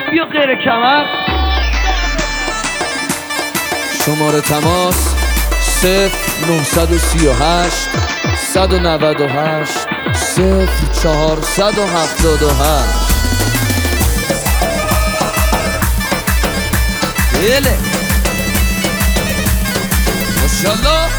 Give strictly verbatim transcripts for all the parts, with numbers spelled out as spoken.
بیا غیر کمر. شماره تماس صفر نهصد و سی و هشت صد و نود و هشت صفر چهارصد و هفتاد و هشت. بله ماشاءالله.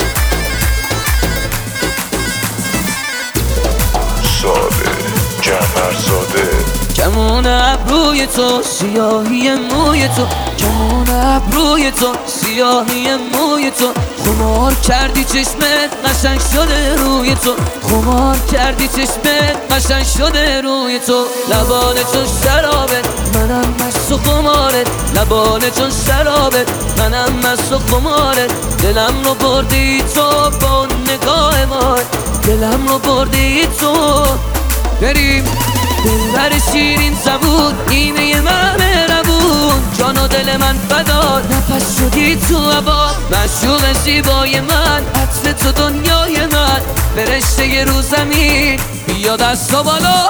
ساده جعفرزاده. کمون ابروی تو سیاهی موی تو، کمون ابروی تو سیاهی موی تو، خمار کردی چشمت قشنگ شده روی تو، خمار کردی چشمت قشنگ شده روی تو. لبان چون شرابت منم مست و خمارت، لبان چون شرابت منم مست و خمارت. دلم رو بردی تو با نگاه ما، دلم رو بردی تو. بریم دلبر شیرین زبون نیمه من مهربون، جان و دل من فدا نفس شدی تو هوا. معشوق زیبای من عطر تو دنیای من، فرشته رو زمین بیا دستا بالا.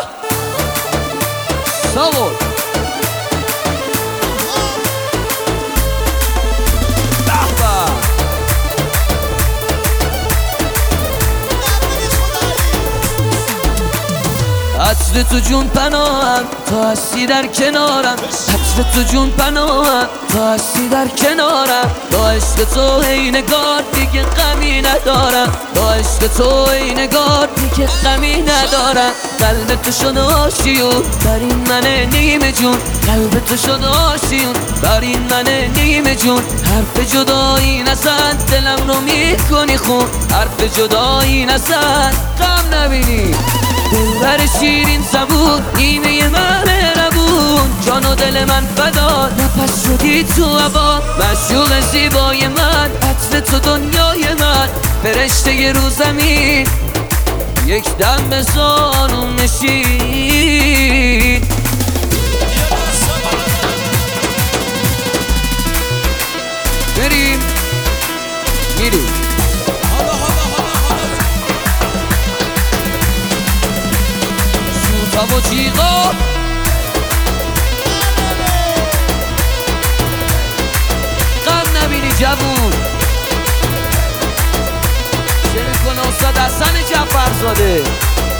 ساول عطر تو جون پناهم تا هستی در کنارم، عطر تو جون پناهم تا هستی در کنارم. با عشق تو ای نگار دیگه غمی ندارم، با عشق تو ای نگار دیگه غمی ندارم. قلب تو شد آشیون بر این من نیمه جون، قلب تو شد آشیون بر این من نیمه جون. حرف جدایی نزن دلم رو میکنی خون، حرف جدایی نزن غم نبینی. دلبر شیرین زبون نیمه من مهربون، جان و دل من فدا نفس شدی تو هوا. معشوق زیبای من عطر تو دنیای من، فرشته رو زمین یک دم به زانوم نشین. بریم میریم سوتا و جیغا. غم نبینی جوون. چه میکنه استاد حسن جعفرزاده.